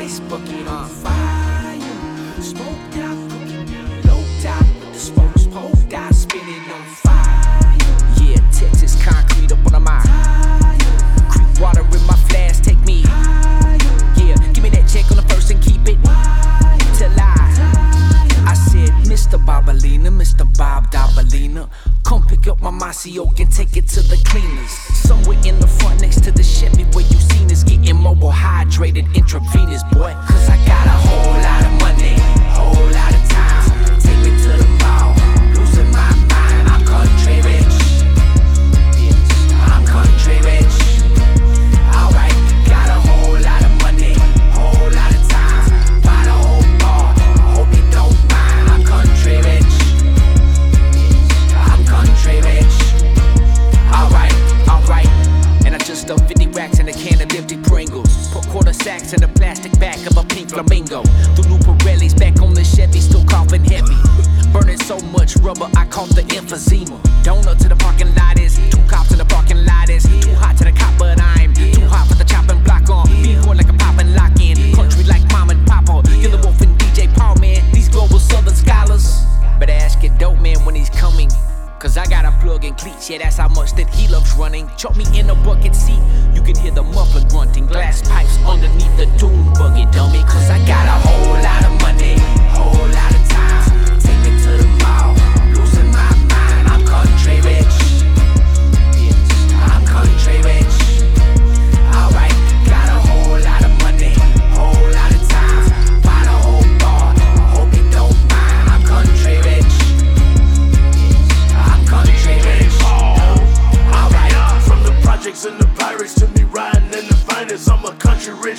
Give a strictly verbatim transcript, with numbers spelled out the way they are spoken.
ice bucket on fire. Smoked out, cooking low top, the spokes poked out, spinning on fire. Yeah, Texas concrete up on a mile. Creek water in my flask, take me. Yeah, give me that check on the first and keep it till I. I said, Mister Bobalina, Mister Bob Dabalina, come pick up my Masio and take it to the cleaners. Somewhere in the front next to the Chevy where you seen us getting mobile hydrated intravenous, boy. Cause I got a whole lot of money, whole lot of time. Take me to the mall, losing my mind. I'm country rich, I'm country rich. Alright, got a whole lot of money, whole lot of time. Buy the whole bar, hope you don't mind. I'm country rich, I'm country rich. Alright, alright. And I just stuffed fifty racks in a can of empty Pringles. Put quarter sacks in the plastic back of a pink flamingo. The new Pirellis back on the Chevy, still coughing heavy. Burning so much rubber, I caught the emphysema. Donut to the parking lot is two cops in the parking lot is too hot to the cop, but I'm too hot for the chopping block on. Being born like a pop and lock in. Country like mom and papa. You're the wolf and D J Paul, man. These global southern scholars. Better ask your dope man when he's coming. Cause I got a plug in cleats, yeah, that's how much that he loves running. Chop me in a bucket seat, you can hear the muffler grunting. Glass pipes underneath the dune buggy, dummy. Cause I got a whole lot of money, whole lot of time. Take me to the mall, losing my mind. I'm country rich, I'm country rich. Alright, got a whole lot of money, whole lot of time. Buy the whole bar, hope you don't mind. I'm country rich, country rich. Alright, from the projects and the pirates to me riding in the finest. I'm a country rich